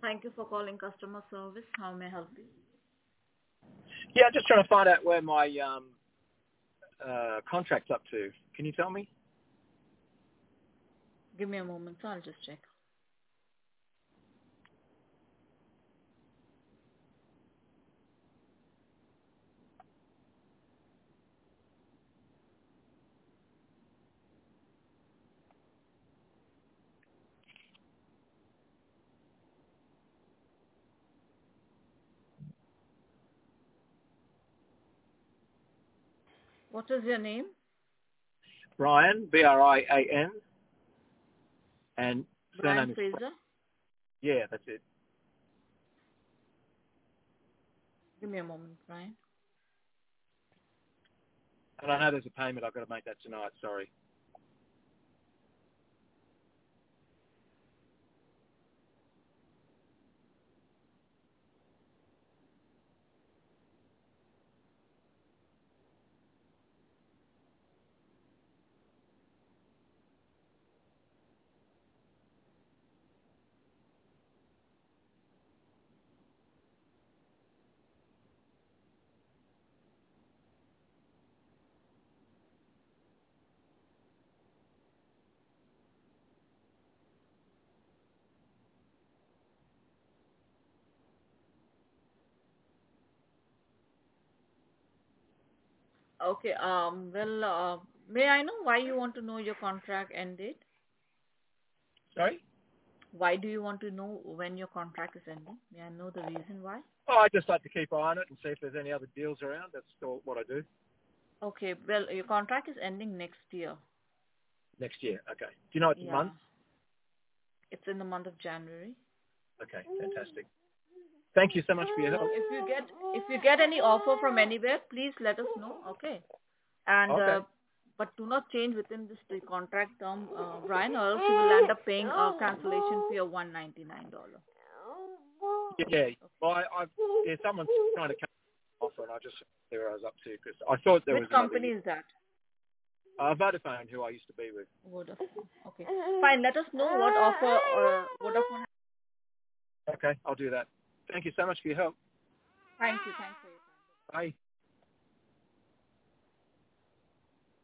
Thank you for calling customer service. How may I help you? Yeah, just trying to find out where my contract's up to. Can you tell me? Give me a moment, so I'll just check. What is your name? Brian, Brian, and Brian surname is... Fraser. Yeah, that's it. Give me a moment, Brian. And I know there's a payment. I've got to make that tonight. Sorry. Okay. May I know why you want to know your contract end date? Sorry? Why do you want to know when your contract is ending? May I know the reason why? Oh, I just like to keep eye on it and see if there's any other deals around. That's all what I do. Okay. Well, your contract is ending next year. Next year. Okay. Do you know it's a Yeah. month? It's in the month of January. Okay, fantastic. Thank you so much for your help. If you get any offer from anywhere, please let us know. Okay. And Okay. but do not change within this the contract term, Brian, or else you will end up paying a cancellation fee of $199. Yeah. Well, someone's trying to come offer, and I just see where I was up to because I thought there Which was another company is that? Vodafone, who I used to be with. Vodafone. Okay. Fine. Let us know what offer Vodafone. Okay, I'll do that. Thank you so much for your help. Thank you. Thanks for your time. Bye.